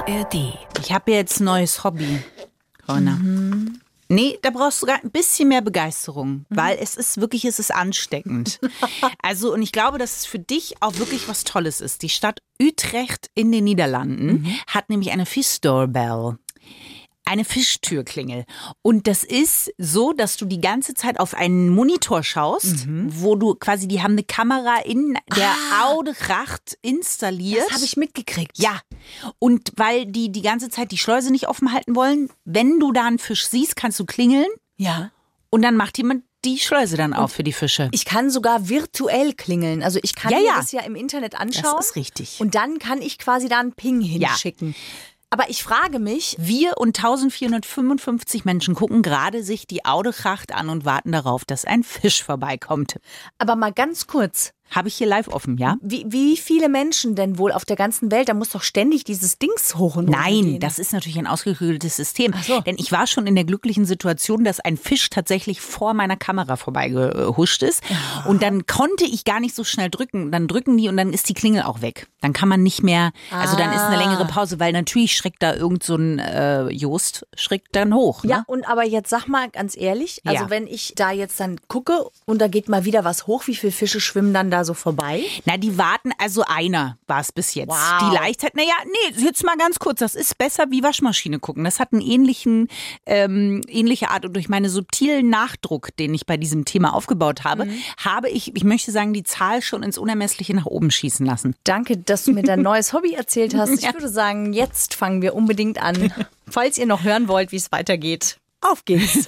ARD. Ich habe jetzt ein neues Hobby, Corinna. Nee, da brauchst du sogar ein bisschen mehr Begeisterung, weil es ist ansteckend. Also, und ich glaube, dass es für dich auch wirklich was Tolles ist. Die Stadt Utrecht in den Niederlanden hat nämlich eine Fish-Doorbell. Eine Fischtürklingel. Und das ist so, dass du die ganze Zeit auf einen Monitor schaust, wo du quasi, die haben eine Kamera in der Oude-Gracht installiert. Das habe ich mitgekriegt. Ja. Und weil die ganze Zeit die Schleuse nicht offen halten wollen, wenn du da einen Fisch siehst, kannst du klingeln. Ja. Und dann macht jemand die Schleuse dann auf für die Fische. Ich kann sogar virtuell klingeln. Also ich kann mir das ja im Internet anschauen. Das ist richtig. Und dann kann ich quasi da einen Ping hinschicken. Aber ich frage mich, Wir und 1455 Menschen gucken gerade sich die Oude-Gracht an und warten darauf, dass ein Fisch vorbeikommt. aber mal ganz kurz, Habe ich hier live offen, ja? wie viele Menschen denn wohl auf der ganzen Welt, da muss doch ständig dieses Dings hoch und runter Nein, gehen. das ist natürlich ein ausgeklügeltes System. Ach so. Denn ich war schon in der glücklichen Situation, dass ein Fisch tatsächlich vor meiner Kamera vorbeigehuscht ist. Ja. Und dann konnte ich gar nicht so schnell drücken. Dann drücken die und dann ist die Klingel auch weg. Dann kann man nicht mehr, also dann ist eine längere Pause, weil natürlich schreckt da irgend so ein Jost, schreckt dann hoch. Ne? Ja, und aber jetzt sag mal ganz ehrlich, also wenn ich da jetzt dann gucke und da geht mal wieder was hoch, wie viele Fische schwimmen dann da so vorbei? Na, die warten, also einer war es bis jetzt. Wow. Die Leichtheit, jetzt mal ganz kurz, das ist besser wie Waschmaschine gucken. Das hat einen ähnliche Art und durch meinen subtilen Nachdruck, den ich bei diesem Thema aufgebaut habe, habe ich möchte sagen, die Zahl schon ins Unermessliche nach oben schießen lassen. Danke, dass du mir dein neues Hobby erzählt hast. Ich würde sagen, jetzt fangen wir unbedingt an. Falls ihr noch hören wollt, wie es weitergeht, auf geht's.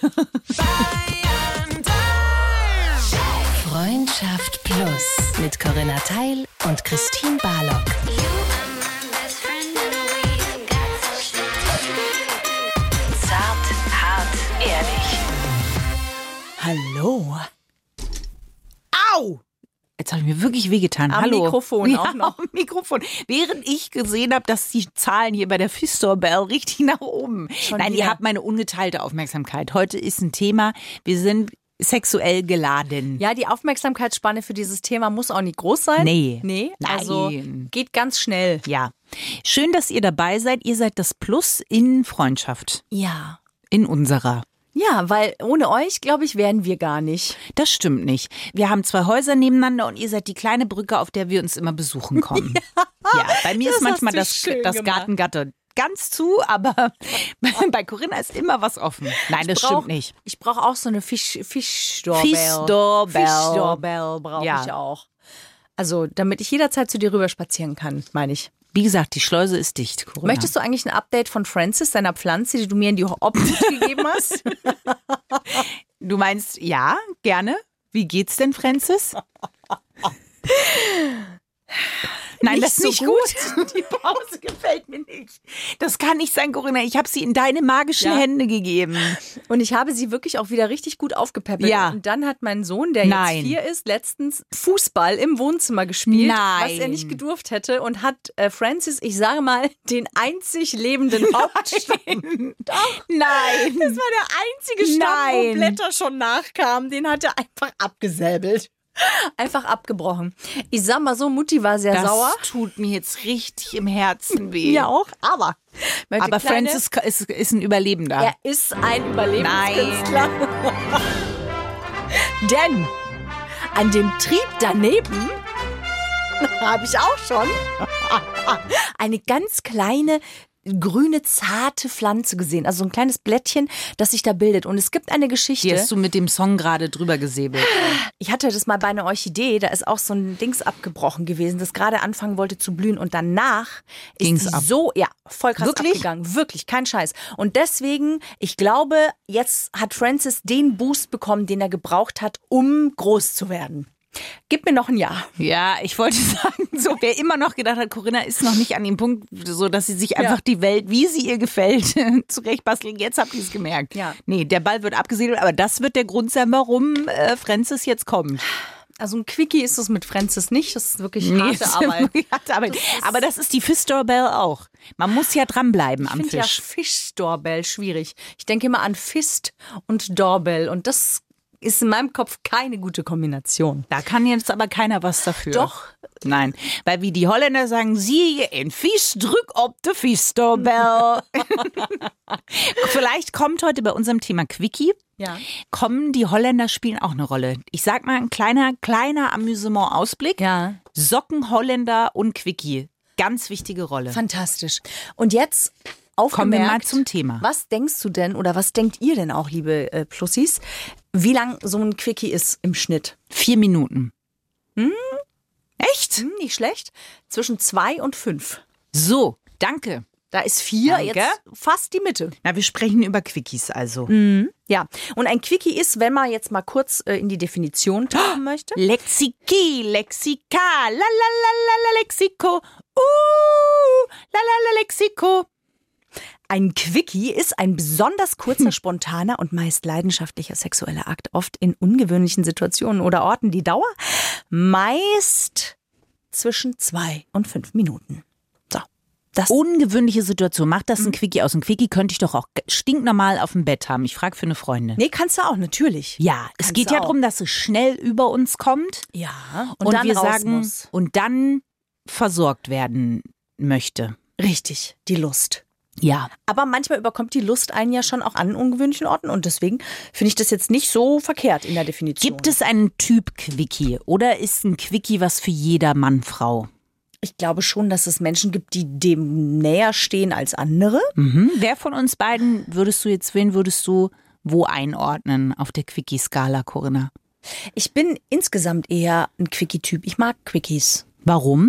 Freundschaft Plus mit Corinna Teil und Christine Barlock. Zart, hart, ehrlich. Hallo. Au! Jetzt habe ich mir wirklich wehgetan. Am Hallo. Mikrofon auch noch. Am Mikrofon. Während ich gesehen habe, dass die Zahlen hier bei der Fish-Doorbell richtig nach oben. Nein, wieder? ihr habt meine ungeteilte Aufmerksamkeit. Heute ist ein Thema, wir sind sexuell geladen. Ja, die Aufmerksamkeitsspanne für dieses Thema muss auch nicht groß sein. Nee. Also Nein. geht ganz schnell. Ja. Schön, dass ihr dabei seid. Ihr seid das Plus in Freundschaft. Ja. In unserer. Ja, weil ohne euch, glaube ich, wären wir gar nicht. Das stimmt nicht. Wir haben 2 Häuser nebeneinander und ihr seid die kleine Brücke, auf der wir uns immer besuchen kommen. Ja, bei mir das ist manchmal hast du schön das gemacht. Gartengatter ganz zu, aber bei Corinna ist immer was offen. Nein, das stimmt nicht. Ich brauche auch so eine Fish-Doorbell. Fish-Doorbell. Fish-Doorbell brauche Ja. ich auch. Also, damit ich jederzeit zu dir rüber spazieren kann, meine ich. Wie gesagt, die Schleuse ist dicht, Corinna. Möchtest du eigentlich ein Update von Francis, deiner Pflanze, die du mir in die Obhut gegeben hast? Du meinst, ja, gerne. Wie geht's denn, Francis? Nein, Nicht das ist so nicht gut. Die Pause gefällt mir nicht. Das kann nicht sein, Corinna. Ich habe sie in deine magischen Hände gegeben. Und ich habe sie wirklich auch wieder richtig gut aufgepäppelt. Ja. Und dann hat mein Sohn, der Nein. jetzt 4 ist, letztend Fußball im Wohnzimmer gespielt, Nein. was er nicht gedurft hätte. Und hat Francis, ich sage mal, den einzig lebenden Hauptstamm. Doch. Nein. Das war der einzige Stamm, wo Nein. Blätter schon nachkamen. Den hat er einfach abgesäbelt. Einfach abgebrochen. Ich sag mal so, Mutti war sehr Das sauer. tut mir jetzt richtig im Herzen weh. Mir auch, aber. Aber Francis ist ein Überlebender. Er ist ein Überlebenskünstler. Denn an dem Trieb daneben habe ich auch schon eine ganz kleine grüne, zarte Pflanze gesehen. Also so ein kleines Blättchen, das sich da bildet. Und es gibt eine Geschichte. Die hast du mit dem Song gerade drüber gesäbelt. Ich hatte das mal bei einer Orchidee, da ist auch so ein Dings abgebrochen gewesen, das gerade anfangen wollte zu blühen und danach Ging's ist die ab. so, ja, voll krass Wirklich? abgegangen. Wirklich, kein Scheiß. Und deswegen, ich glaube, jetzt hat Francis den Boost bekommen, den er gebraucht hat, um groß zu werden. Gib mir noch ein Jahr. Ja, ich wollte sagen, so wer immer noch gedacht hat, Corinna ist noch nicht an dem Punkt, so dass sie sich einfach die Welt, wie sie ihr gefällt, zurechtbasteln. Jetzt habt ihr es gemerkt. Ja. Nee, der Ball wird abgesiedelt, aber das wird der Grund sein, warum Francis jetzt kommt. Also ein Quickie ist es mit Francis nicht, das ist wirklich harte Arbeit. harte Arbeit. Aber das ist die Fish-Doorbell auch. Man muss ja dranbleiben am Ich finde ja Fisch. Fish-Doorbell schwierig. Ich denke immer an Fist und Doorbell und das ist in meinem Kopf keine gute Kombination. Da kann jetzt aber keiner was dafür. Doch. Nein, weil wie die Holländer sagen, sie in Fies drück ob de Fies-Doorbell. Vielleicht kommt heute bei unserem Thema Quickie, kommen die Holländer spielen auch eine Rolle. Ich sag mal, ein kleiner Amüsement-Ausblick. Ja. Socken, Holländer und Quickie. Ganz wichtige Rolle. Fantastisch. Und jetzt aufgemerkt, kommen wir mal zum Thema. Was denkst du denn oder was denkt ihr denn auch, liebe Plussis, wie lang so ein Quickie ist im Schnitt? 4 Minuten. Echt? Nicht schlecht. Zwischen 2 und 5. So, danke. Da ist 4 Danke. jetzt fast die Mitte. Na, wir sprechen über Quickies also. Ja, und ein Quickie ist, wenn man jetzt mal kurz in die Definition tauchen möchte. Lexika, la la la la Lexiko. La la la Lexiko. Ein Quickie ist ein besonders kurzer, spontaner und meist leidenschaftlicher sexueller Akt, oft in ungewöhnlichen Situationen oder Orten. Die Dauer meist zwischen 2 und 5 Minuten. So. Das Ungewöhnliche Situation. Macht das ein Quickie aus? Ein Quickie könnte ich doch auch stinknormal auf dem Bett haben. Ich frage für eine Freundin. Nee, kannst du auch, natürlich. Ja, es Kannst geht du ja auch. darum, dass es schnell über uns kommt. Ja, Und dann wir raus sagen, muss. und dann versorgt werden möchte. Richtig, die Lust. Ja. Aber manchmal überkommt die Lust einen ja schon auch an ungewöhnlichen Orten und deswegen finde ich das jetzt nicht so verkehrt in der Definition. Gibt es einen Typ Quickie oder ist ein Quickie was für jeder Mann, Frau? Ich glaube schon, dass es Menschen gibt, die dem näher stehen als andere. Wer von uns beiden wen würdest du wo einordnen auf der Quickie-Skala, Corinna? Ich bin insgesamt eher ein Quickie-Typ. Ich mag Quickies, Warum?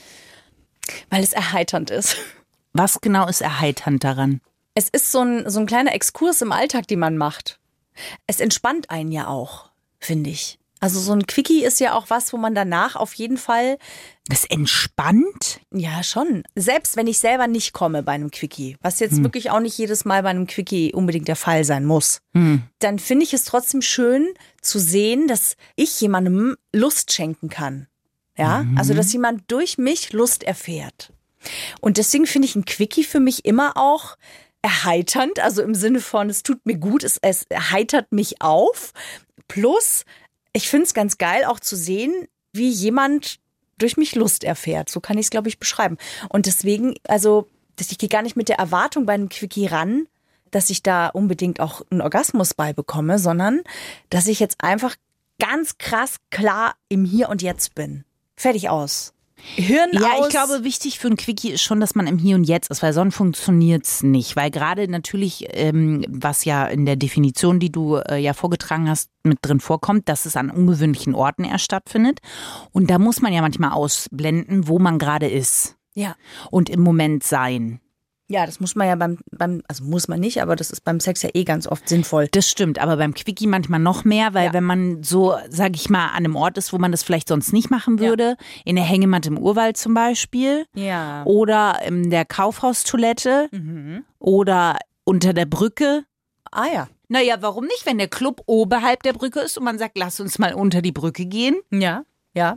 weil es erheiternd ist. Was genau ist erheiternd daran? Es ist so ein kleiner Exkurs im Alltag, den man macht. Es entspannt einen ja auch, finde ich. Also so ein Quickie ist ja auch was, wo man danach auf jeden Fall, Das entspannt? ja schon, selbst wenn ich selber nicht komme bei einem Quickie, was jetzt wirklich auch nicht jedes Mal bei einem Quickie unbedingt der Fall sein muss, dann finde ich es trotzdem schön zu sehen, dass ich jemandem Lust schenken kann. Ja, also dass jemand durch mich Lust erfährt. Und deswegen finde ich ein Quickie für mich immer auch erheiternd, also im Sinne von, es tut mir gut, es erheitert mich auf. Plus, ich finde es ganz geil auch zu sehen, wie jemand durch mich Lust erfährt. So kann ich es, glaube ich, beschreiben. Und deswegen, also, ich gehe gar nicht mit der Erwartung bei einem Quickie ran, dass ich da unbedingt auch einen Orgasmus bei bekomme, sondern dass ich jetzt einfach ganz krass klar im Hier und Jetzt bin. Fertig aus. Hirn Ja, aus. ich glaube, wichtig für ein Quickie ist schon, dass man im Hier und Jetzt ist, weil sonst funktioniert es nicht. Weil gerade natürlich, was ja in der Definition, die du ja vorgetragen hast, mit drin vorkommt, dass es an ungewöhnlichen Orten erst stattfindet. Und da muss man ja manchmal ausblenden, wo man gerade ist Ja. und im Moment sein. Ja, das muss man ja also muss man nicht, aber das ist beim Sex ja eh ganz oft sinnvoll. Das stimmt, aber beim Quickie manchmal noch mehr, weil Ja. wenn man so, sag ich mal, an einem Ort ist, wo man das vielleicht sonst nicht machen würde, in der Hängematte im Urwald zum Beispiel Ja. oder in der Kaufhaustoilette oder unter der Brücke. Ah ja. Naja, warum nicht, wenn der Club oberhalb der Brücke ist und man sagt, lass uns mal unter die Brücke gehen Ja. Ja.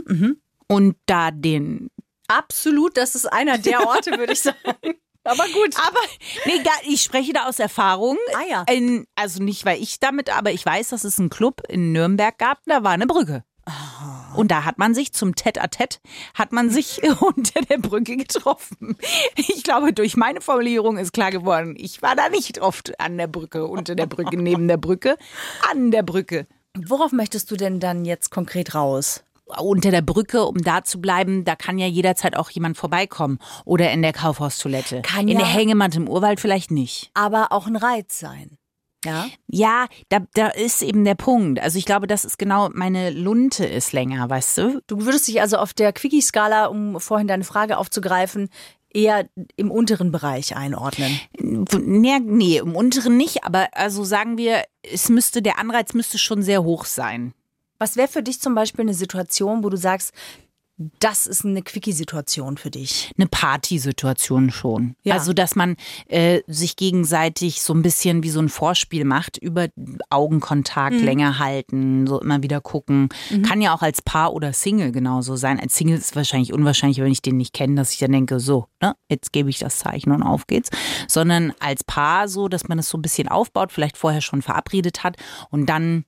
und da den... Absolut, das ist einer der Orte, würde ich sagen. Aber gut. Aber, nee, ich spreche da aus Erfahrung. Ah ja. Also nicht, weil ich damit, aber ich weiß, dass es einen Club in Nürnberg gab, da war eine Brücke. Und da hat man sich zum Tête-à-Tête, hat man sich unter der Brücke getroffen. Ich glaube, durch meine Formulierung ist klar geworden, ich war da nicht oft an der Brücke, unter der Brücke, neben der Brücke, an der Brücke. Worauf möchtest du denn dann jetzt konkret raus? Unter der Brücke, um da zu bleiben, da kann ja jederzeit auch jemand vorbeikommen. Oder in der Kaufhaustoilette. Kann in ja. der Hängematte im Urwald vielleicht nicht. Aber auch ein Reiz sein. Ja. Ja, da ist eben der Punkt. Also ich glaube, das ist genau, meine Lunte ist länger, weißt du? Du würdest dich also auf der Quickie-Skala, um vorhin deine Frage aufzugreifen, eher im unteren Bereich einordnen. Nee, im unteren nicht, aber also sagen wir, der Anreiz müsste schon sehr hoch sein. Was wäre für dich zum Beispiel eine Situation, wo du sagst, das ist eine Quickie-Situation für dich? Eine Partysituation schon. Ja. Also, dass man sich gegenseitig so ein bisschen wie so ein Vorspiel macht, über Augenkontakt länger halten, so immer wieder gucken. Kann ja auch als Paar oder Single genauso sein. Als Single ist es wahrscheinlich unwahrscheinlich, wenn ich den nicht kenne, dass ich dann denke, so, ne, jetzt gebe ich das Zeichen und auf geht's. Sondern als Paar so, dass man es so ein bisschen aufbaut, vielleicht vorher schon verabredet hat und dann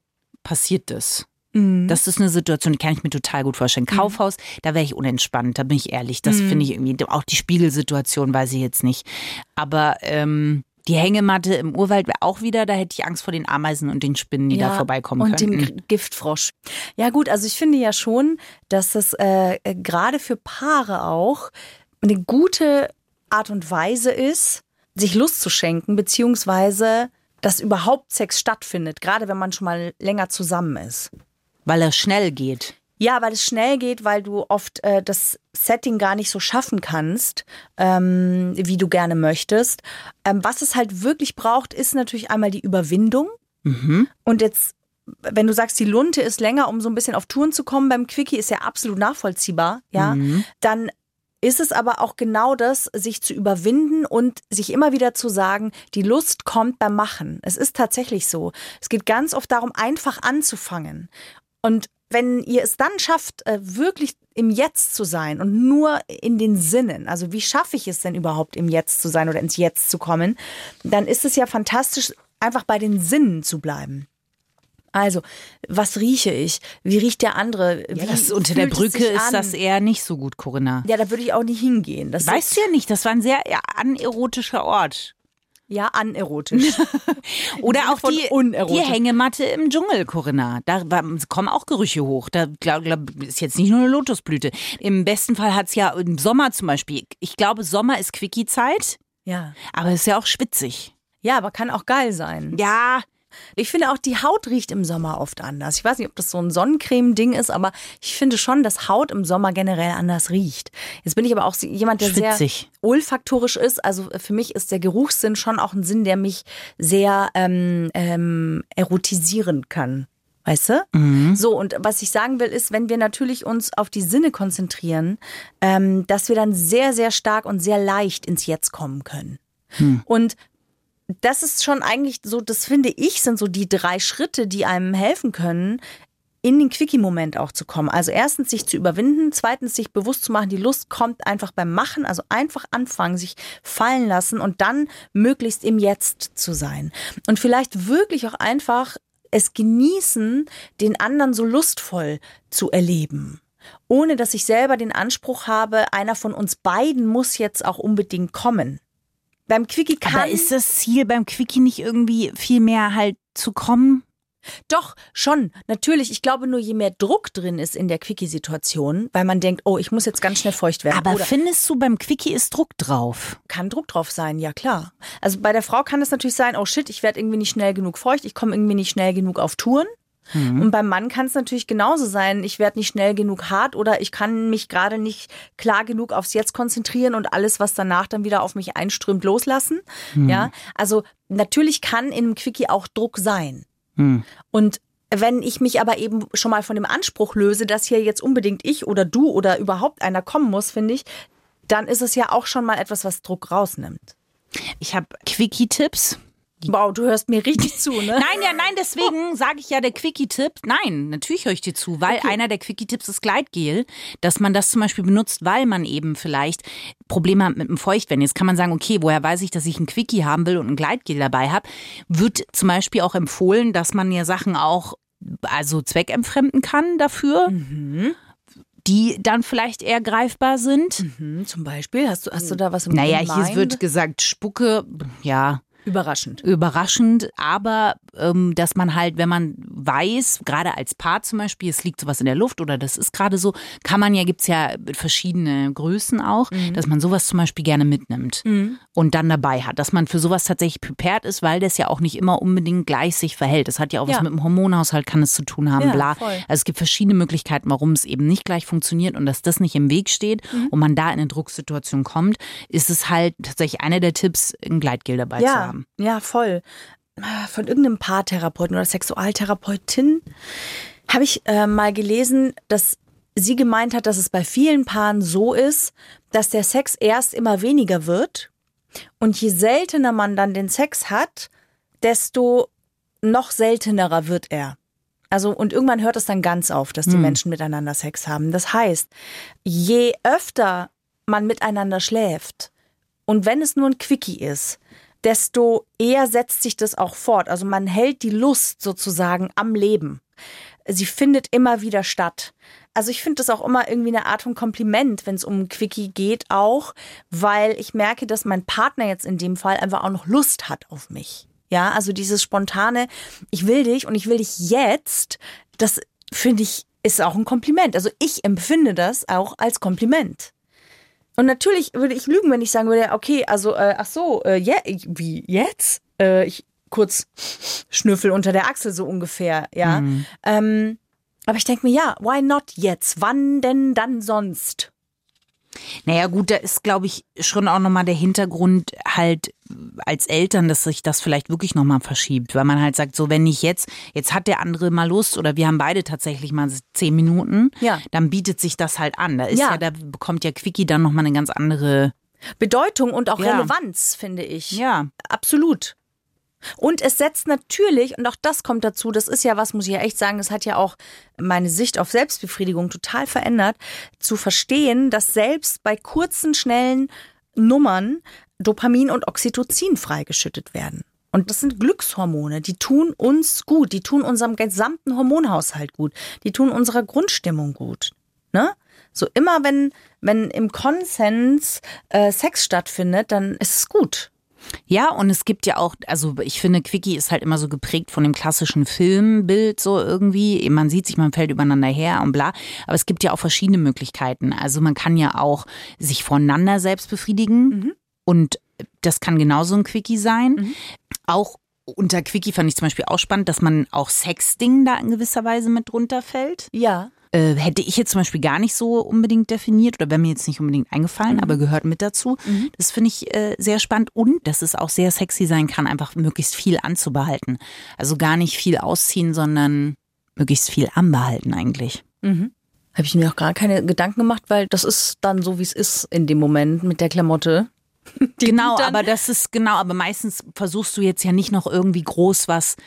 passiert das. Das ist eine Situation, die kann ich mir total gut vorstellen. Kaufhaus, da wäre ich unentspannt, da bin ich ehrlich. Das finde ich irgendwie, auch die Spiegelsituation weiß ich jetzt nicht. Aber die Hängematte im Urwald wäre auch wieder, da hätte ich Angst vor den Ameisen und den Spinnen, die da vorbeikommen könnten. Und dem Giftfrosch. Ja gut, also ich finde ja schon, dass das gerade für Paare auch eine gute Art und Weise ist, sich Lust zu schenken, beziehungsweise dass überhaupt Sex stattfindet, gerade wenn man schon mal länger zusammen ist. Weil er schnell geht. Ja, weil es schnell geht, weil du oft das Setting gar nicht so schaffen kannst, wie du gerne möchtest. Was es halt wirklich braucht, ist natürlich einmal die Überwindung. Und jetzt, wenn du sagst, die Lunte ist länger, um so ein bisschen auf Touren zu kommen, beim Quickie ist ja absolut nachvollziehbar, ja, dann ist es aber auch genau das, sich zu überwinden und sich immer wieder zu sagen, die Lust kommt beim Machen. Es ist tatsächlich so. Es geht ganz oft darum, einfach anzufangen. Und wenn ihr es dann schafft, wirklich im Jetzt zu sein und nur in den Sinnen, also wie schaffe ich es denn überhaupt im Jetzt zu sein oder ins Jetzt zu kommen, dann ist es ja fantastisch, einfach bei den Sinnen zu bleiben. Also, was rieche ich? Wie riecht der andere? Ja, das unter der Brücke ist das eher nicht so gut, Corinna. Ja, da würde ich auch nicht hingehen. Das weißt du ja nicht, das war ein sehr anerotischer Ort. Ja, anerotisch. Oder auch die unerotisch. Hängematte im Dschungel, Corinna. Da kommen auch Gerüche hoch. Da glaub, ist jetzt nicht nur eine Lotusblüte. Im besten Fall hat es ja im Sommer zum Beispiel. Ich glaube, Sommer ist Quickie-Zeit. Ja. Aber es ist ja auch schwitzig. Ja, aber kann auch geil sein. Ja. Ich finde auch, die Haut riecht im Sommer oft anders. Ich weiß nicht, ob das so ein Sonnencreme-Ding ist, aber ich finde schon, dass Haut im Sommer generell anders riecht. Jetzt bin ich aber auch jemand, der schwitzig, sehr olfaktorisch ist. Also für mich ist der Geruchssinn schon auch ein Sinn, der mich sehr erotisieren kann. Weißt du? So, und was ich sagen will, ist, wenn wir natürlich uns auf die Sinne konzentrieren, dass wir dann sehr, sehr stark und sehr leicht ins Jetzt kommen können. Und das ist schon eigentlich so, das finde ich, sind so die 3 Schritte, die einem helfen können, in den Quickie-Moment auch zu kommen. Also erstens sich zu überwinden, zweitens sich bewusst zu machen, die Lust kommt einfach beim Machen, also einfach anfangen, sich fallen lassen und dann möglichst im Jetzt zu sein. Und vielleicht wirklich auch einfach es genießen, den anderen so lustvoll zu erleben. Ohne dass ich selber den Anspruch habe, einer von uns beiden muss jetzt auch unbedingt kommen. Beim Quickie kann... Aber ist das Ziel beim Quickie nicht irgendwie viel mehr halt zu kommen? Doch, schon. Natürlich. Ich glaube nur, je mehr Druck drin ist in der Quickie-Situation, weil man denkt, oh, ich muss jetzt ganz schnell feucht werden. Aber findest du, beim Quickie ist Druck drauf? Kann Druck drauf sein, ja klar. Also bei der Frau kann es natürlich sein, oh shit, ich werde irgendwie nicht schnell genug feucht, ich komme irgendwie nicht schnell genug auf Touren. Und beim Mann kann es natürlich genauso sein, ich werde nicht schnell genug hart oder ich kann mich gerade nicht klar genug aufs Jetzt konzentrieren und alles, was danach dann wieder auf mich einströmt, loslassen. Ja, also natürlich kann in einem Quickie auch Druck sein. Und wenn ich mich aber eben schon mal von dem Anspruch löse, dass hier jetzt unbedingt ich oder du oder überhaupt einer kommen muss, finde ich, dann ist es ja auch schon mal etwas, was Druck rausnimmt. Ich habe Quickie-Tipps. Wow, du hörst mir richtig zu, ne? Nein, deswegen sage ich ja der Quickie-Tipp. Nein, natürlich höre ich dir zu, weil einer der Quickie-Tipps ist Gleitgel, dass man das zum Beispiel benutzt, weil man eben vielleicht Probleme hat mit dem Feuchtwerden. Jetzt kann man sagen, okay, woher weiß ich, dass ich ein Quickie haben will und ein Gleitgel dabei habe? Wird zum Beispiel auch empfohlen, dass man ja Sachen auch zweckentfremden kann dafür. Die dann vielleicht eher greifbar sind. Zum Beispiel, hast du da was im Naja, hier wird gesagt, Spucke, ja. Überraschend, aber dass man halt, wenn man weiß, gerade als Paar zum Beispiel, es liegt sowas in der Luft oder das ist gerade so, gibt's ja verschiedene Größen auch, dass man sowas zum Beispiel gerne mitnimmt und dann dabei hat, dass man für sowas tatsächlich prepared ist, weil das ja auch nicht immer unbedingt gleich sich verhält. Das hat ja auch was mit dem Hormonhaushalt, kann es zu tun haben, bla. Voll. Also es gibt verschiedene Möglichkeiten, warum es eben nicht gleich funktioniert und dass das nicht im Weg steht und man da in eine Drucksituation kommt, ist es halt tatsächlich einer der Tipps, ein Gleitgel dabei zu haben. Ja, voll. Von irgendeinem Paartherapeuten oder Sexualtherapeutin habe ich mal gelesen, dass sie gemeint hat, dass es bei vielen Paaren so ist, dass der Sex erst immer weniger wird und je seltener man dann den Sex hat, desto noch seltenerer wird er. Also, und irgendwann hört es dann ganz auf, dass die Menschen miteinander Sex haben. Das heißt, je öfter man miteinander schläft und wenn es nur ein Quickie ist, desto eher setzt sich das auch fort. Also man hält die Lust sozusagen am Leben. sie findet immer wieder statt. Also ich finde das auch immer irgendwie eine Art von Kompliment, wenn es um ein Quickie geht auch, weil ich merke, dass mein Partner jetzt in dem Fall einfach auch noch Lust hat auf mich. Ja, also dieses spontane, ich will dich und ich will dich jetzt, das finde ich, ist auch ein Kompliment. Also ich empfinde das auch als Kompliment. Und natürlich würde ich lügen, wenn ich sagen würde, okay, also, wie, jetzt? Ich kurz Schnüffel unter der Achsel so ungefähr, ja. Aber ich denke mir, ja, why not jetzt? Wann denn dann sonst? Naja gut, da ist, glaube ich, schon auch nochmal der Hintergrund halt als Eltern, dass sich das vielleicht wirklich nochmal verschiebt. Weil man halt sagt, so wenn nicht jetzt hat der andere mal Lust oder wir haben beide tatsächlich mal 10 Minuten, dann bietet sich das halt an. Da bekommt ja Quickie dann nochmal eine ganz andere Bedeutung und auch Relevanz, finde ich. Ja. Absolut. Und es setzt natürlich, und auch das kommt dazu, das ist ja was, muss ich ja echt sagen, das hat ja auch meine Sicht auf Selbstbefriedigung total verändert, zu verstehen, dass selbst bei kurzen, schnellen Nummern Dopamin und Oxytocin freigeschüttet werden. Und das sind Glückshormone, die tun uns gut, die tun unserem gesamten Hormonhaushalt gut, die tun unserer Grundstimmung gut. Ne? So immer, wenn im Konsens Sex stattfindet, dann ist es gut. Ja, und es gibt ja auch, also ich finde, Quickie ist halt immer so geprägt von dem klassischen Filmbild so irgendwie. Man sieht sich, man fällt übereinander her und bla. Aber es gibt ja auch verschiedene Möglichkeiten. Also man kann ja auch sich voneinander selbst befriedigen und das kann genauso ein Quickie sein. Auch unter Quickie fand ich zum Beispiel auch spannend, dass man auch Sexting da in gewisser Weise mit drunter fällt. Ja. Hätte ich jetzt zum Beispiel gar nicht so unbedingt definiert oder wäre mir jetzt nicht unbedingt eingefallen, aber gehört mit dazu. Das finde ich sehr spannend und dass es auch sehr sexy sein kann, einfach möglichst viel anzubehalten. Also gar nicht viel ausziehen, sondern möglichst viel anbehalten eigentlich. Habe ich mir auch gar keine Gedanken gemacht, weil das ist dann so, wie es ist in dem Moment mit der Klamotte. Genau, aber meistens versuchst du jetzt ja nicht noch irgendwie groß was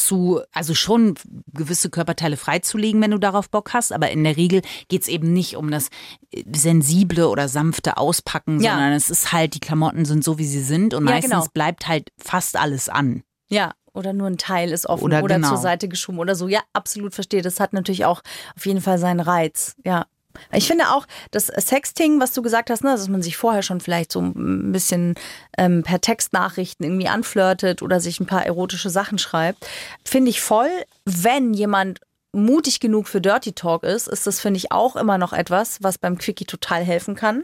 also schon gewisse Körperteile freizulegen, wenn du darauf Bock hast, aber in der Regel geht es eben nicht um das sensible oder sanfte Auspacken, sondern es ist halt, die Klamotten sind so, wie sie sind und meistens bleibt halt fast alles an. Ja, oder nur ein Teil ist offen oder zur Seite geschoben oder so. Ja, absolut verstehe. Das hat natürlich auch auf jeden Fall seinen Reiz, ja. Ich finde auch, das Sexting, was du gesagt hast, ne, dass man sich vorher schon vielleicht so ein bisschen per Textnachrichten irgendwie anflirtet oder sich ein paar erotische Sachen schreibt, finde ich voll. Wenn jemand mutig genug für Dirty Talk ist das, finde ich, auch immer noch etwas, was beim Quickie total helfen kann.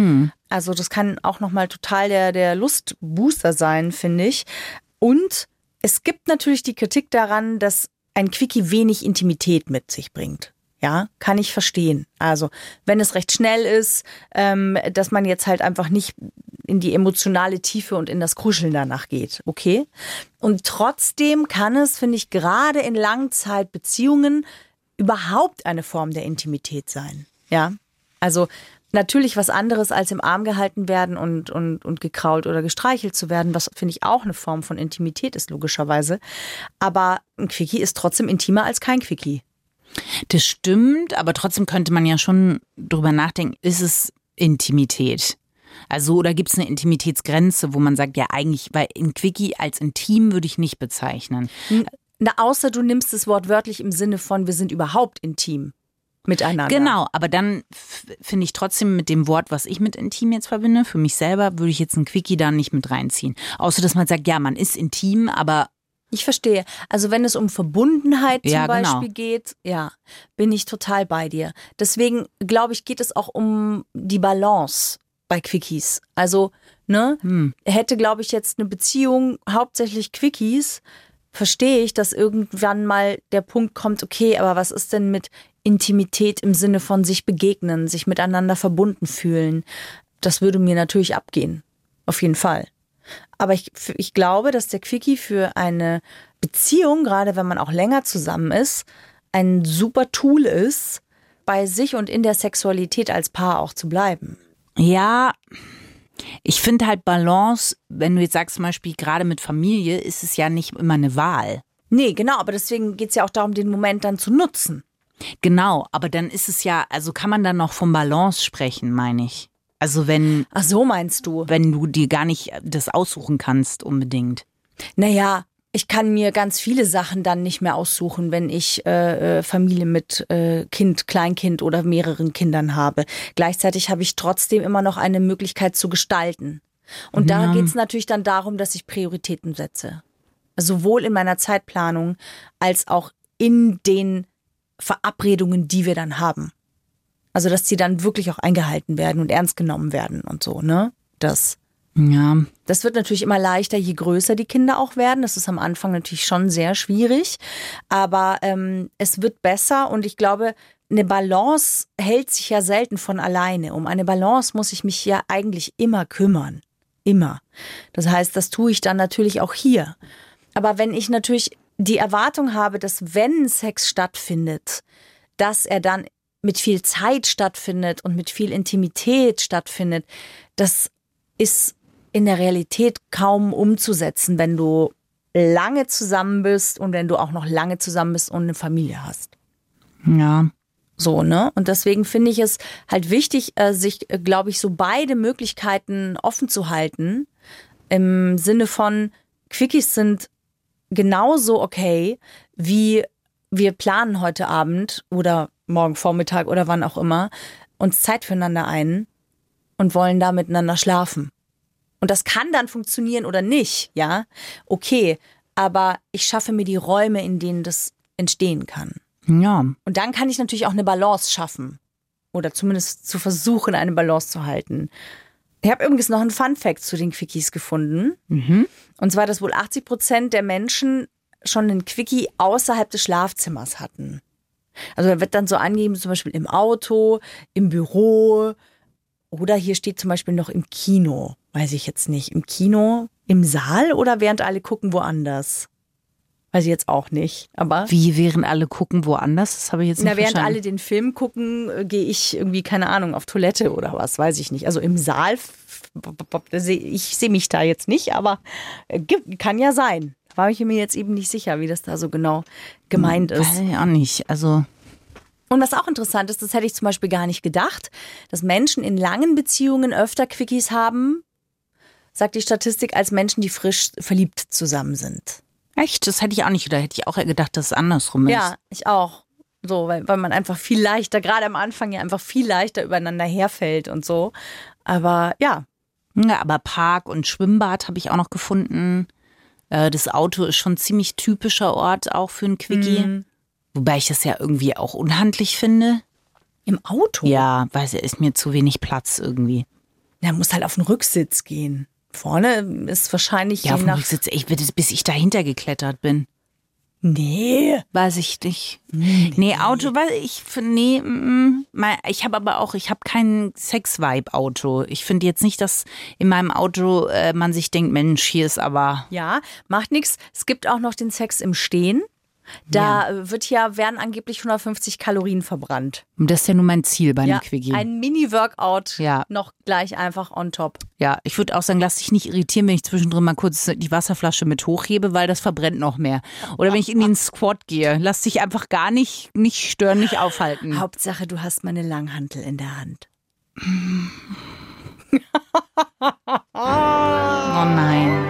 Also das kann auch nochmal total der Lustbooster sein, finde ich. Und es gibt natürlich die Kritik daran, dass ein Quickie wenig Intimität mit sich bringt. Ja, kann ich verstehen. Also, wenn es recht schnell ist, dass man jetzt halt einfach nicht in die emotionale Tiefe und in das Kuscheln danach geht, okay? Und trotzdem kann es, finde ich, gerade in Langzeitbeziehungen überhaupt eine Form der Intimität sein. Ja, also natürlich was anderes als im Arm gehalten werden und gekrault oder gestreichelt zu werden, was, finde ich, auch eine Form von Intimität ist, logischerweise. Aber ein Quickie ist trotzdem intimer als kein Quickie. Das stimmt, aber trotzdem könnte man ja schon drüber nachdenken, ist es Intimität? Also, oder gibt es eine Intimitätsgrenze, wo man sagt, ja eigentlich, weil ein Quickie als intim würde ich nicht bezeichnen. Na, außer du nimmst es wortwörtlich im Sinne von, wir sind überhaupt intim miteinander. Genau, aber dann finde ich trotzdem mit dem Wort, was ich mit intim jetzt verbinde, für mich selber würde ich jetzt ein Quickie da nicht mit reinziehen. Außer, dass man sagt, ja, man ist intim, aber... Ich verstehe. Also wenn es um Verbundenheit zum Beispiel geht, ja, bin ich total bei dir. Deswegen, glaube ich, geht es auch um die Balance bei Quickies. Also, ne, hätte, glaube ich, jetzt eine Beziehung hauptsächlich Quickies, verstehe ich, dass irgendwann mal der Punkt kommt, okay, aber was ist denn mit Intimität im Sinne von sich begegnen, sich miteinander verbunden fühlen? Das würde mir natürlich abgehen. Auf jeden Fall. Aber ich glaube, dass der Quickie für eine Beziehung, gerade wenn man auch länger zusammen ist, ein super Tool ist, bei sich und in der Sexualität als Paar auch zu bleiben. Ja, ich finde halt Balance, wenn du jetzt sagst zum Beispiel gerade mit Familie, ist es ja nicht immer eine Wahl. Nee, genau, aber deswegen geht es ja auch darum, den Moment dann zu nutzen. Genau, aber dann ist es ja, also kann man dann noch von Balance sprechen, meine ich. Also wenn... Ach so, meinst du? Wenn du dir gar nicht das aussuchen kannst unbedingt. Naja, ich kann mir ganz viele Sachen dann nicht mehr aussuchen, wenn ich Familie mit Kind, Kleinkind oder mehreren Kindern habe. Gleichzeitig habe ich trotzdem immer noch eine Möglichkeit zu gestalten. Und da geht es natürlich dann darum, dass ich Prioritäten setze. Sowohl in meiner Zeitplanung als auch in den Verabredungen, die wir dann haben. Also, dass die dann wirklich auch eingehalten werden und ernst genommen werden und so, ne? Das wird natürlich immer leichter, je größer die Kinder auch werden. Das ist am Anfang natürlich schon sehr schwierig. Aber es wird besser und ich glaube, eine Balance hält sich ja selten von alleine. Um eine Balance muss ich mich ja eigentlich immer kümmern. Immer. Das heißt, das tue ich dann natürlich auch hier. Aber wenn ich natürlich die Erwartung habe, dass wenn Sex stattfindet, dass er dann mit viel Zeit stattfindet und mit viel Intimität stattfindet, das ist in der Realität kaum umzusetzen, wenn du lange zusammen bist und wenn du auch noch lange zusammen bist und eine Familie hast. Ja. So, ne? Und deswegen finde ich es halt wichtig, sich, glaube ich, so beide Möglichkeiten offen zu halten. Im Sinne von, Quickies sind genauso okay, wie wir planen heute Abend oder morgen Vormittag oder wann auch immer uns Zeit füreinander ein und wollen da miteinander schlafen. Und das kann dann funktionieren oder nicht, ja? Okay, aber ich schaffe mir die Räume, in denen das entstehen kann. Ja. Und dann kann ich natürlich auch eine Balance schaffen. Oder zumindest zu versuchen, eine Balance zu halten. Ich habe übrigens noch einen Fun-Fact zu den Quickies gefunden. Und zwar, dass wohl 80% der Menschen schon einen Quickie außerhalb des Schlafzimmers hatten. Also da wird dann so angegeben, zum Beispiel im Auto, im Büro oder hier steht zum Beispiel noch im Kino. Weiß ich jetzt nicht. Im Kino, im Saal oder während alle gucken woanders? Weiß ich jetzt auch nicht. Aber Wie, während alle gucken woanders? Das habe ich jetzt nicht während verstanden. alle den Film gucken, gehe ich irgendwie, keine Ahnung, auf Toilette oder was, weiß ich nicht. Also im Saal, ich sehe mich da jetzt nicht, aber kann ja sein. War ich mir jetzt eben nicht sicher, wie das da so genau gemeint ist. Weiß ich auch nicht. Also Und was auch interessant ist, das hätte ich zum Beispiel gar nicht gedacht, dass Menschen in langen Beziehungen öfter Quickies haben, sagt die Statistik, als Menschen, die frisch verliebt zusammen sind. echt, das hätte ich auch nicht gedacht. Hätte ich auch eher gedacht, dass es andersrum ist. Ja, ich auch. So, weil man einfach viel leichter, gerade am Anfang ja einfach viel leichter übereinander herfällt und so. Aber ja. Ja, aber Park und Schwimmbad habe ich auch noch gefunden. Das Auto ist schon ein ziemlich typischer Ort auch für einen Quickie. Wobei ich das ja irgendwie auch unhandlich finde. Im Auto? Ja, weiß ich, ist mir zu wenig Platz irgendwie. Ja, muss halt auf den Rücksitz gehen. Vorne ist wahrscheinlich Ja, auf je dem nach... Rücksitz, bis ich dahinter geklettert bin. Nee. Weiß ich nicht. Nee, Auto, weil ich ich habe aber auch, ich habe kein Sex-Vibe-Auto. Ich finde jetzt nicht, dass in meinem Auto man sich denkt, Mensch, hier ist aber... Ja, macht nichts. Es gibt auch noch den Sex im Stehen. Da werden angeblich 150 Kalorien verbrannt. Und das ist ja nur mein Ziel bei einem Quickie. Ein Mini-Workout Ja. noch gleich einfach on top. Ja, ich würde auch sagen, lass dich nicht irritieren, wenn ich zwischendrin mal kurz die Wasserflasche mit hochhebe, weil das verbrennt noch mehr. Oder wenn ich in den Squat gehe, lass dich einfach gar nicht stören, nicht aufhalten. Hauptsache, du hast meine Langhantel in der Hand. Oh nein.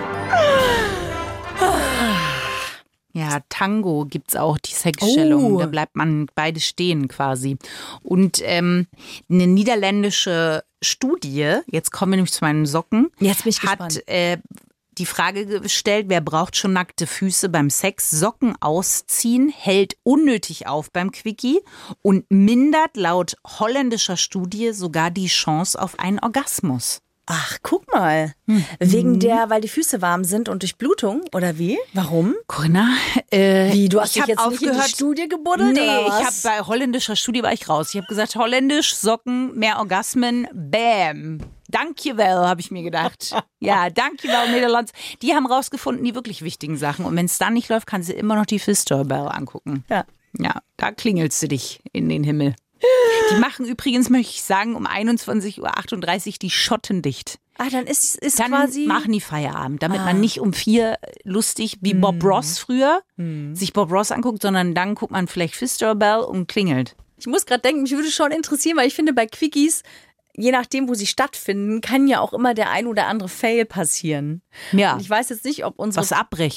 Ja, Tango gibt's auch, die Sexstellung. Oh. Da bleibt man beide stehen quasi. Und eine niederländische Studie, jetzt kommen wir nämlich zu meinen Socken, Jetzt bin ich hat die Frage gestellt, wer braucht schon nackte Füße beim Sex? Socken ausziehen hält unnötig auf beim Quickie und mindert laut holländischer Studie sogar die Chance auf einen Orgasmus. Ach, guck mal. Weil die Füße warm sind und durch Blutung, oder wie? Warum? Corinna, Wie, du hast dich hab jetzt nicht in die Studie gebuddelt, Nee, oder was? ich habe bei holländischer Studie war ich raus. Ich habe gesagt, holländisch, Socken, mehr Orgasmen, bam. Dankjewel, habe ich mir gedacht. Ja, dankjewel, Nederlands. Die haben rausgefunden, die wirklich wichtigen Sachen. Und wenn es dann nicht läuft, kannst du immer noch die Fisteurbell angucken. Ja. Ja, da klingelst du dich in den Himmel. Die machen übrigens, möchte ich sagen, um 21:38 Uhr die Schotten dicht. Ah, dann ist Dann quasi... machen die Feierabend, damit man nicht um 4 lustig wie Bob Ross früher sich Bob Ross anguckt, sondern dann guckt man vielleicht Fisteurbell und klingelt. Ich muss gerade denken, mich würde schon interessieren, weil ich finde, bei Quickies, je nachdem, wo sie stattfinden, kann ja auch immer der ein oder andere Fail passieren. Ja, Und ich weiß jetzt nicht, ob unsere... was abbrechen.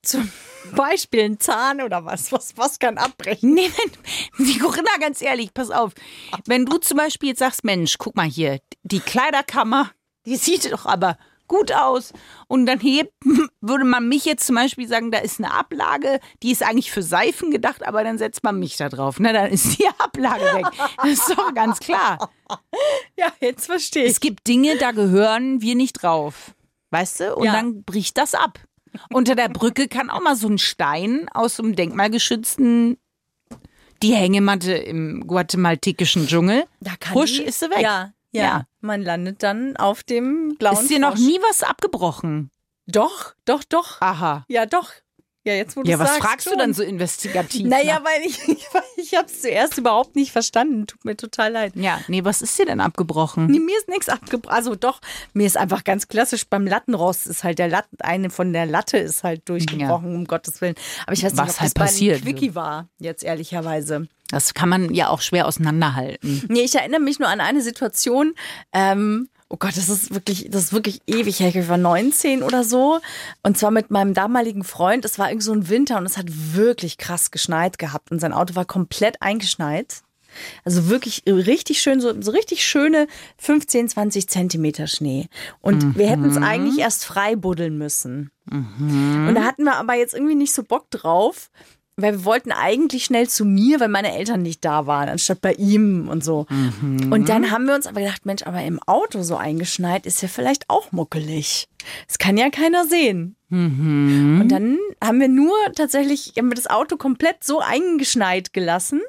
zum Beispiel einen Zahn oder was? Was kann abbrechen? Nee, Corinna, ganz ehrlich, pass auf. Wenn du zum Beispiel jetzt sagst, Mensch, guck mal hier, die Kleiderkammer, die sieht doch aber gut aus. Und dann würde man mich jetzt zum Beispiel sagen, da ist eine Ablage, die ist eigentlich für Seifen gedacht, aber dann setzt man mich da drauf. Na, dann ist die Ablage weg. Das ist doch ganz klar. Ja, jetzt verstehe ich. Es gibt Dinge, da gehören wir nicht drauf. Weißt du? Und dann bricht das ab. Unter der Brücke kann auch mal so ein Stein aus so einem denkmalgeschützten, die Hängematte im guatemaltekischen Dschungel. Da kann Husch, ist sie weg. Ja, man landet dann auf dem blauen Ist dir noch Frosch. nie was abgebrochen? Doch. Aha. Ja, doch. Ja, jetzt wo du Ja, was sagst, fragst du dann so investigativ? Naja, weil ich habe es zuerst überhaupt nicht verstanden. Tut mir total leid. Ja, nee, was ist dir denn abgebrochen? Nee, mir ist nichts abgebrochen. Also doch, mir ist einfach ganz klassisch beim Lattenrost ist halt eine von der Latte ist halt durchgebrochen, um Gottes Willen. Aber ich weiß nicht, Was ob halt das bei passiert. einem Quickie war, jetzt ehrlicherweise. Das kann man ja auch schwer auseinanderhalten. Nee, ich erinnere mich nur an eine Situation, oh Gott, das ist wirklich ewig her. Ich war 19 oder so. Und zwar mit meinem damaligen Freund. Es war irgendwie so ein Winter und es hat wirklich krass geschneit gehabt. Und sein Auto war komplett eingeschneit. Also wirklich richtig schön, so richtig schöne 15, 20 Zentimeter Schnee. Und wir hätten es eigentlich erst frei buddeln müssen. Und da hatten wir aber jetzt irgendwie nicht so Bock drauf. Weil wir wollten eigentlich schnell zu mir, weil meine Eltern nicht da waren, anstatt bei ihm und so. Und dann haben wir uns aber gedacht, Mensch, aber im Auto so eingeschneit ist ja vielleicht auch muckelig. Das kann ja keiner sehen. Und dann haben wir das Auto komplett so eingeschneit gelassen.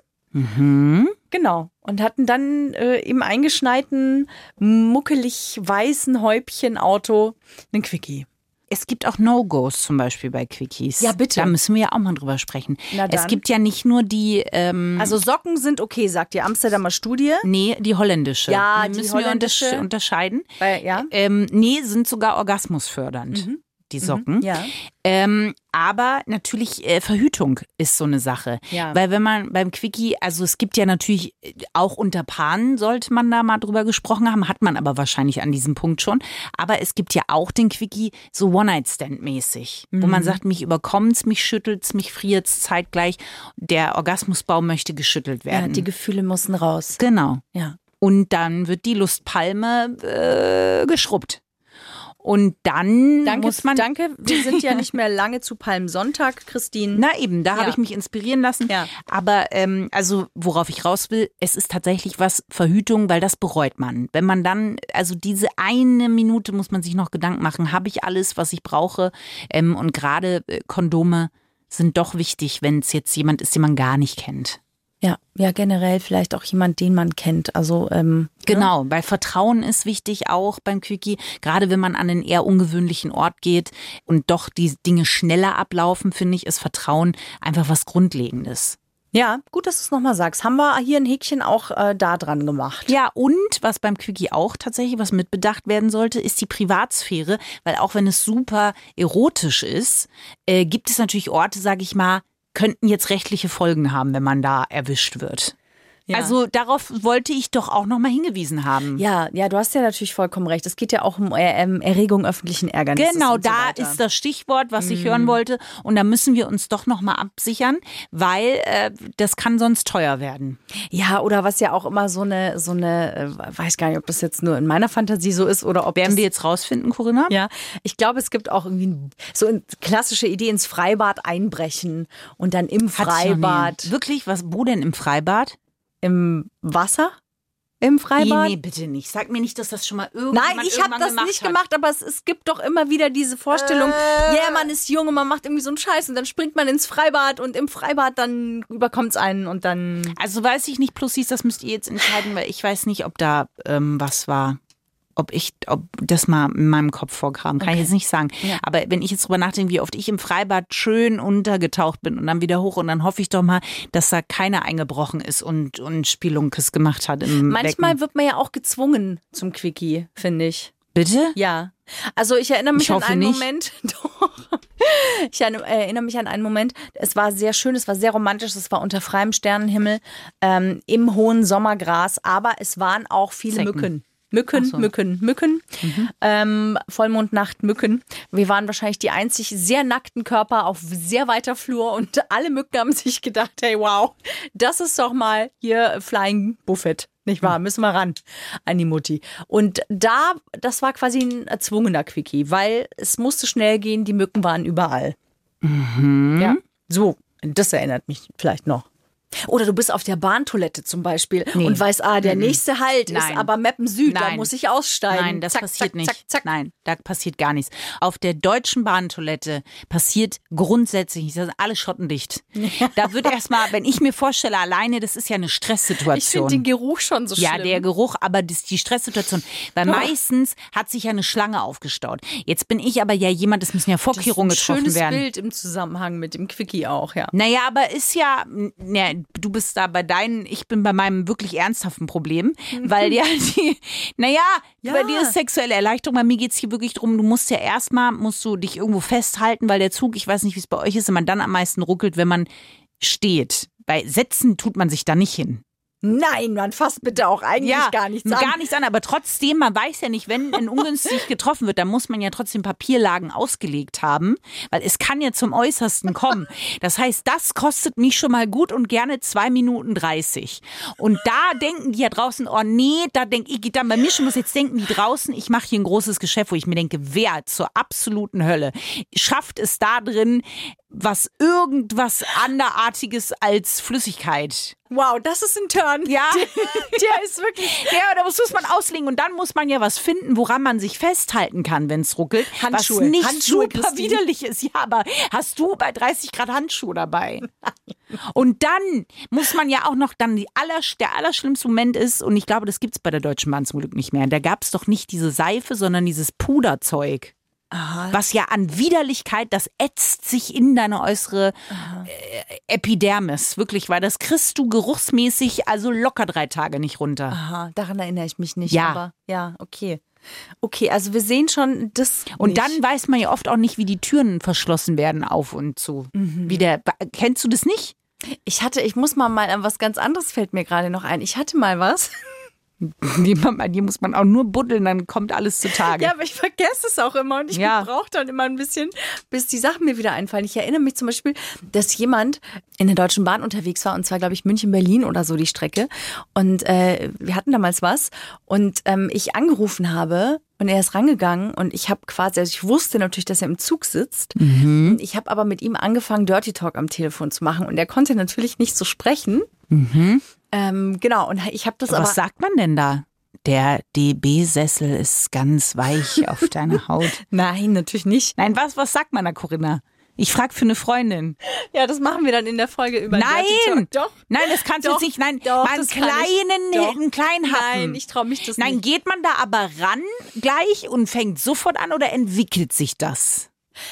Genau. Und hatten dann im eingeschneiten, muckelig weißen Häubchen-Auto einen Quickie. Es gibt auch No-Gos zum Beispiel bei Quickies. Ja, bitte. Da müssen wir ja auch mal drüber sprechen. Na dann. Es gibt ja nicht nur die... Also Socken sind okay, sagt die Amsterdamer Studie. Nee, die holländische. Ja, die die müssen holländische. wir unterscheiden. Ja. Nee, sind sogar orgasmusfördernd, die Socken. Ja. Aber natürlich Verhütung ist so eine Sache. Ja. Weil wenn man beim Quickie, also es gibt ja natürlich auch unter Paaren sollte man da mal drüber gesprochen haben, hat man aber wahrscheinlich an diesem Punkt schon. Aber es gibt ja auch den Quickie so One-Night-Stand-mäßig, wo man sagt, mich überkommt's, mich schüttelt's, mich friert's zeitgleich. Der Orgasmusbaum möchte geschüttelt werden. Ja, die Gefühle müssen raus. Genau. Ja. Und dann wird die Lustpalme geschrubbt. Und dann muss man... Danke, wir sind ja nicht mehr lange zu Palmsonntag, Christine. Na eben, da habe Ja. ich mich inspirieren lassen. Ja. Aber also worauf ich raus will, es ist tatsächlich was Verhütung, weil das bereut man. Wenn man dann, also diese eine Minute muss man sich noch Gedanken machen, habe ich alles, was ich brauche? Und gerade Kondome sind doch wichtig, wenn es jetzt jemand ist, den man gar nicht kennt. Ja, generell vielleicht auch jemand, den man kennt. Also Genau, weil Vertrauen ist wichtig auch beim Quickie. Gerade wenn man an einen eher ungewöhnlichen Ort geht und doch die Dinge schneller ablaufen, finde ich, ist Vertrauen einfach was Grundlegendes. Ja, gut, dass du es nochmal sagst. Haben wir hier ein Häkchen auch da dran gemacht. Ja, und was beim Quickie auch tatsächlich was mitbedacht werden sollte, ist die Privatsphäre. Weil auch wenn es super erotisch ist, gibt es natürlich Orte, sage ich mal, könnten jetzt rechtliche Folgen haben, wenn man da erwischt wird. Ja. Also darauf wollte ich doch auch nochmal hingewiesen haben. Ja, du hast ja natürlich vollkommen recht. Es geht ja auch um Erregung öffentlichen Ärgernisses. Genau, und so da weiter. ist das Stichwort, was ich hören wollte. Und da müssen wir uns doch nochmal absichern, weil das kann sonst teuer werden. Ja, oder was ja auch immer so eine, weiß gar nicht, ob das jetzt nur in meiner Fantasie so ist oder ob Werden das, wir jetzt rausfinden, Corinna? Ja, ich glaube, es gibt auch irgendwie so eine klassische Idee, ins Freibad einbrechen und dann im Hatte ich noch nie. Freibad, Wirklich? Wo denn im Freibad? im Wasser, im Freibad. Nee, bitte nicht. Sag mir nicht, dass das schon mal irgendjemand Nein, ich habe das nicht gemacht, aber es gibt doch immer wieder diese Vorstellung, ja, man ist jung und man macht irgendwie so einen Scheiß und dann springt man ins Freibad und im Freibad dann überkommt's einen und dann... Also weiß ich nicht, plus das müsst ihr jetzt entscheiden, weil ich weiß nicht, ob da was war. Ob das mal in meinem Kopf vorkam, kann ich jetzt nicht sagen. Ja. Aber wenn ich jetzt drüber nachdenke, wie oft ich im Freibad schön untergetaucht bin und dann wieder hoch und dann hoffe ich doch mal, dass da keiner eingebrochen ist und Spielunkes gemacht hat im Manchmal Becken. wird man ja auch gezwungen zum Quickie, finde ich. Bitte? Ja. Also ich erinnere mich Ich an hoffe einen nicht. Moment. Doch. Ich erinnere mich an einen Moment. Es war sehr schön, es war sehr romantisch, es war unter freiem Sternenhimmel, im hohen Sommergras, aber es waren auch viele Zecken. Mücken. Mücken, Ach so. Mücken. Vollmondnacht, Mücken. Wir waren wahrscheinlich die einzig sehr nackten Körper auf sehr weiter Flur und alle Mücken haben sich gedacht, hey wow, das ist doch mal hier Flying Buffet. Nicht wahr? Müssen wir ran an die Mutti. Und das war quasi ein erzwungener Quickie, weil es musste schnell gehen, die Mücken waren überall. Ja, so, das erinnert mich vielleicht noch. Oder du bist auf der Bahntoilette zum Beispiel und weißt, der nächste Halt ist aber Meppen Süd, da muss ich aussteigen. Nein, das passiert nicht. Zack, zack. Nein, da passiert gar nichts. Auf der deutschen Bahntoilette passiert grundsätzlich nichts. Da sind alle schottendicht. Da wird erstmal, wenn ich mir vorstelle, alleine, das ist ja eine Stresssituation. Ich finde den Geruch schon so schlimm. Ja, der Geruch, aber die Stresssituation. Weil meistens hat sich ja eine Schlange aufgestaut. Jetzt bin ich aber ja jemand, es müssen ja Vorkehrungen getroffen werden. Schönes Bild im Zusammenhang mit dem Quickie auch, ja. Naja, aber ist ja, du bist da ich bin bei meinem wirklich ernsthaften Problem, weil ja bei dir ist sexuelle Erleichterung, bei mir geht es hier wirklich drum, du musst du dich irgendwo festhalten, weil der Zug, ich weiß nicht, wie es bei euch ist, wenn man dann am meisten ruckelt, wenn man steht. Bei Sätzen tut man sich da nicht hin. Nein, man fasst bitte auch eigentlich gar nichts an. Gar nichts an, aber trotzdem, man weiß ja nicht, wenn ein ungünstig getroffen wird, dann muss man ja trotzdem Papierlagen ausgelegt haben, weil es kann ja zum Äußersten kommen. Das heißt, das kostet mich schon mal gut und gerne 2 Minuten 30. Und da denken die ja draußen, oh nee, da denke ich, dann bei mir schon muss jetzt denken die draußen, ich mache hier ein großes Geschäft, wo ich mir denke, wer zur absoluten Hölle schafft es da drin, irgendwas anderartiges als Flüssigkeit. Wow, das ist ein Turn. Ja. Der ist wirklich... Ja, da muss man auslegen und dann muss man ja was finden, woran man sich festhalten kann, wenn es ruckelt. Handschuhe. Was nicht Handschuhe, super Christine. widerlich ist. Ja, aber hast du bei 30 Grad Handschuhe dabei? Und dann muss man ja auch noch, der allerschlimmste Moment ist, und ich glaube, das gibt es bei der Deutschen Bahn zum Glück nicht mehr, da gab es doch nicht diese Seife, sondern dieses Puderzeug. Aha. Was ja an Widerlichkeit, das ätzt sich in deine äußere Epidermis, wirklich, weil das kriegst du geruchsmäßig also locker 3 Tage nicht runter. Aha, daran erinnere ich mich nicht. Ja. Aber ja, okay. Okay, also wir sehen schon das Und nicht. dann weiß man ja oft auch nicht, wie die Türen verschlossen werden auf und zu. Kennst du das nicht? Ich muss mal an was ganz anderes fällt mir gerade noch ein. Ich hatte mal was... Die muss man auch nur buddeln, dann kommt alles zutage. Ja, aber ich vergesse es auch immer und ich brauche dann immer ein bisschen, bis die Sachen mir wieder einfallen. Ich erinnere mich zum Beispiel, dass jemand in der Deutschen Bahn unterwegs war und zwar, glaube ich, München-Berlin oder so die Strecke und wir hatten damals was und ich angerufen habe und er ist rangegangen und ich habe ich wusste natürlich, dass er im Zug sitzt. Und ich habe aber mit ihm angefangen, Dirty Talk am Telefon zu machen und er konnte natürlich nicht so sprechen. Genau, und ich habe das Was sagt man denn da? Der DB-Sessel ist ganz weich auf deiner Haut. Nein, natürlich nicht. Nein, was sagt man da, Corinna? Ich frage für eine Freundin. Ja, das machen wir dann in der Folge über Nein! Dirty Talk. Doch. Nein, das kannst du jetzt nicht. Nein, doch, mal einen kleinen Happen. Nein, ich traue mich das Nein, nicht. geht man da aber ran gleich und fängt sofort an oder entwickelt sich das?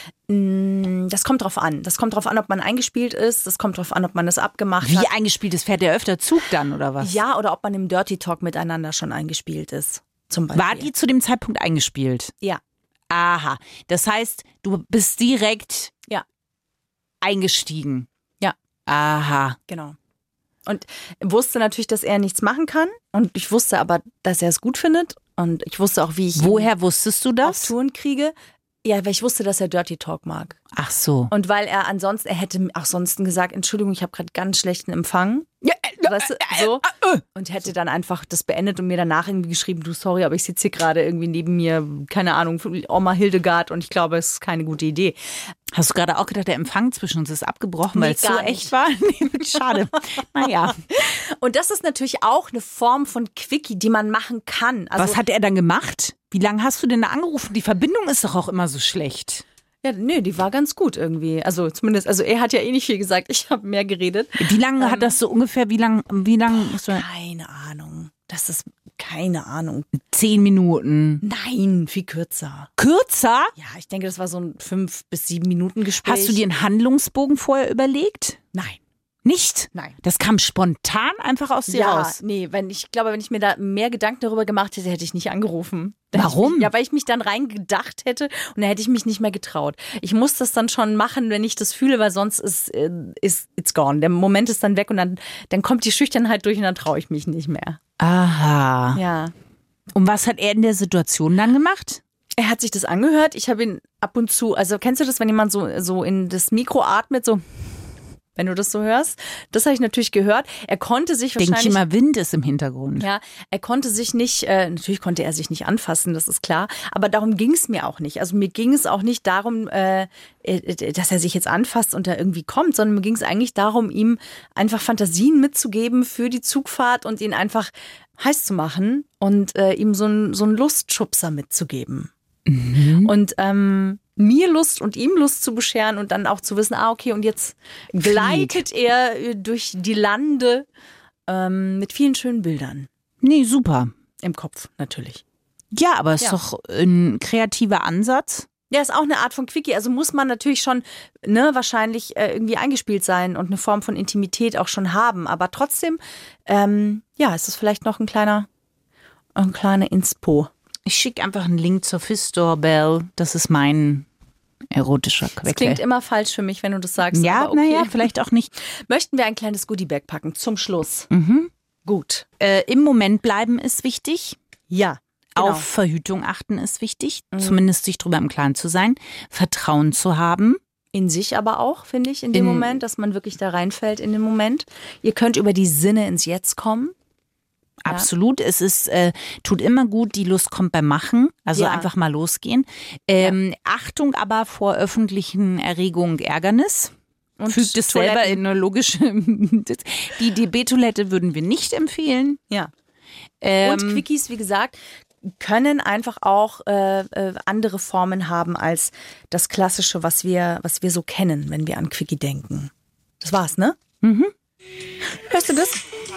Das kommt drauf an. Das kommt drauf an, ob man eingespielt ist. Das kommt drauf an, ob man das abgemacht hat. Wie eingespielt ist? Fährt der öfter Zug dann oder was? Ja, oder ob man im Dirty Talk miteinander schon eingespielt ist. Zum Beispiel. War die zu dem Zeitpunkt eingespielt? Ja. Aha. Das heißt, du bist direkt eingestiegen. Ja. Aha. Genau. Und wusste natürlich, dass er nichts machen kann. Und ich wusste aber, dass er es gut findet. Und ich wusste auch, wie ich Woher wusstest du auf das? Touren kriege. Ja, weil ich wusste, dass er Dirty Talk mag. Ach so. Und weil er hätte auch sonst gesagt, Entschuldigung, ich habe gerade ganz schlechten Empfang. Weißt du, so. Und hätte dann einfach das beendet und mir danach irgendwie geschrieben, du, sorry, aber ich sitze hier gerade irgendwie neben mir, keine Ahnung, Oma Hildegard und ich glaube, es ist keine gute Idee. Hast du gerade auch gedacht, der Empfang zwischen uns ist abgebrochen, weil es so gar echt nicht. war? Nee, schade. Naja. Und das ist natürlich auch eine Form von Quickie, die man machen kann. Also, Was hat er dann gemacht? Wie lange hast du denn da angerufen? Die Verbindung ist doch auch immer so schlecht. Ja, nee, die war ganz gut irgendwie. Also zumindest, er hat ja eh nicht viel gesagt, ich habe mehr geredet. Wie lange hat das so ungefähr, wie lang? Keine Ahnung. Das ist keine Ahnung. 10 Minuten. Nein, viel kürzer. Kürzer? Ja, ich denke, das war so ein 5 bis 7 Minuten Gespräch. Hast du dir einen Handlungsbogen vorher überlegt? Nein. Nicht? Nein. Das kam spontan einfach aus dir raus. Nee, wenn ich mir da mehr Gedanken darüber gemacht hätte, hätte ich nicht angerufen. Warum? Weil ich mich dann reingedacht hätte und dann hätte ich mich nicht mehr getraut. Ich muss das dann schon machen, wenn ich das fühle, weil sonst ist it's gone. Der Moment ist dann weg und dann kommt die Schüchternheit durch und dann traue ich mich nicht mehr. Aha. Ja. Und was hat er in der Situation dann gemacht? Er hat sich das angehört. Ich habe ihn ab und zu, also kennst du das, wenn jemand so in das Mikro atmet, so, wenn du das so hörst? Das habe ich natürlich gehört. Er konnte sich wahrscheinlich... Denke ich immer, Wind ist im Hintergrund. Ja, er konnte sich nicht, natürlich konnte er sich nicht anfassen, das ist klar. Aber darum ging es mir auch nicht. Also mir ging es auch nicht darum, dass er sich jetzt anfasst und da irgendwie kommt, sondern mir ging es eigentlich darum, ihm einfach Fantasien mitzugeben für die Zugfahrt und ihn einfach heiß zu machen und ihm so einen Lustschubser mitzugeben. Und mir Lust und ihm Lust zu bescheren und dann auch zu wissen, okay, und jetzt gleitet er durch die Lande mit vielen schönen Bildern. Nee, super. Im Kopf natürlich. Ja, aber ist doch ein kreativer Ansatz. Ja, ist auch eine Art von Quickie. Also muss man natürlich schon wahrscheinlich irgendwie eingespielt sein und eine Form von Intimität auch schon haben. Aber trotzdem, ist es vielleicht noch ein kleiner Inspo. Ich schicke einfach einen Link zur Fist-Doorbell. Das ist mein erotischer Quecke. Das klingt immer falsch für mich, wenn du das sagst. Ja, aber okay. naja, vielleicht auch nicht. Möchten wir ein kleines Goodiebag packen zum Schluss? Gut. Im Moment bleiben ist wichtig. Ja. Genau. Auf Verhütung achten ist wichtig. Zumindest sich drüber im Klaren zu sein. Vertrauen zu haben. In sich aber auch, finde ich, in dem Moment, dass man wirklich da reinfällt in den Moment. Ihr könnt über die Sinne ins Jetzt kommen. Ja. Absolut. Es ist, tut immer gut, die Lust kommt beim Machen. Also einfach mal losgehen. Achtung aber vor öffentlichen Erregungen, Ärgernis. Und fügt es selber in eine logische... Die DB-Toilette würden wir nicht empfehlen. Ja. Und Quickies, wie gesagt, können einfach auch andere Formen haben als das Klassische, was wir so kennen, wenn wir an Quickie denken. Das war's, ne? Hörst du das?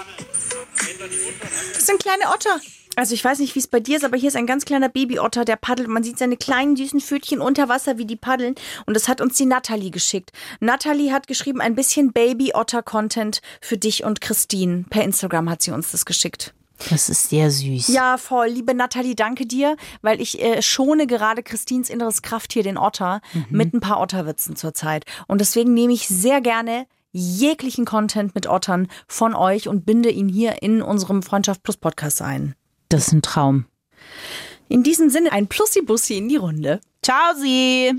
Das sind kleine Otter. Also ich weiß nicht, wie es bei dir ist, aber hier ist ein ganz kleiner Babyotter, der paddelt. Man sieht seine kleinen, süßen Pfötchen unter Wasser, wie die paddeln. Und das hat uns die Nathalie geschickt. Nathalie hat geschrieben, ein bisschen Baby-Otter-Content für dich und Christine. Per Instagram hat sie uns das geschickt. Das ist sehr süß. Ja, voll. Liebe Nathalie, danke dir, weil ich schone gerade Christines inneres Krafttier, den Otter, mit ein paar Otterwitzen zurzeit. Und deswegen nehme ich sehr gerne jeglichen Content mit Ottern von euch und binde ihn hier in unserem Freundschaft Plus Podcast ein. Das ist ein Traum. In diesem Sinne ein Plussi-Bussi in die Runde. Ciao, Sie!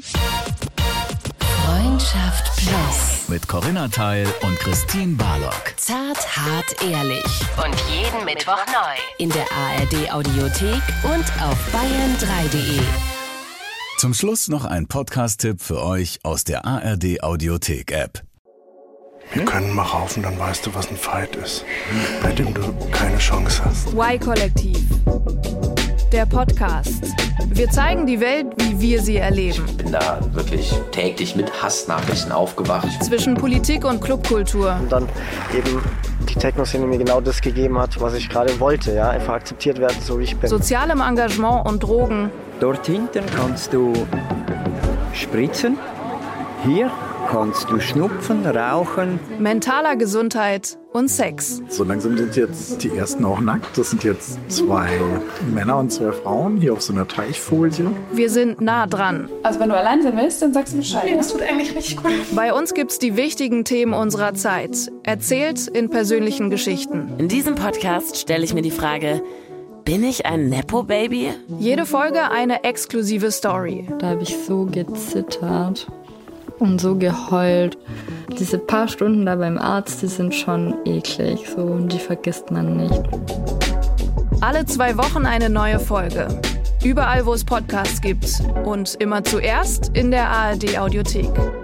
Freundschaft Plus. Mit Corinna Teil und Christine Barlock. Zart, hart, ehrlich. Und jeden Mittwoch neu. In der ARD-Audiothek und auf bayern3.de. Zum Schluss noch ein Podcast-Tipp für euch aus der ARD-Audiothek-App. Wir können mal raufen, dann weißt du, was ein Fight ist, bei dem du keine Chance hast. Y-Kollektiv. Der Podcast. Wir zeigen die Welt, wie wir sie erleben. Ich bin da wirklich täglich mit Hassnachrichten aufgewacht. Zwischen Politik und Clubkultur. Und dann eben die Techno-Szene mir genau das gegeben hat, was ich gerade wollte. Ja? Einfach akzeptiert werden, so wie ich bin. Sozialem Engagement und Drogen. Dort hinten kannst du spritzen. Hier kannst du schnupfen, rauchen. Mentaler Gesundheit und Sex. So langsam sind jetzt die ersten auch nackt. Das sind jetzt 2 Männer und 2 Frauen hier auf so einer Teichfolie. Wir sind nah dran. Also wenn du allein sein willst, dann sagst du Bescheid. Das tut eigentlich richtig gut. Bei uns gibt's die wichtigen Themen unserer Zeit. Erzählt in persönlichen Geschichten. In diesem Podcast stelle ich mir die Frage, bin ich ein Nepo-Baby? Jede Folge eine exklusive Story. Da habe ich so gezittert und so geheult. Diese paar Stunden da beim Arzt, die sind schon eklig so, und die vergisst man nicht. Alle 2 Wochen eine neue Folge. Überall, wo es Podcasts gibt. Und immer zuerst in der ARD-Audiothek.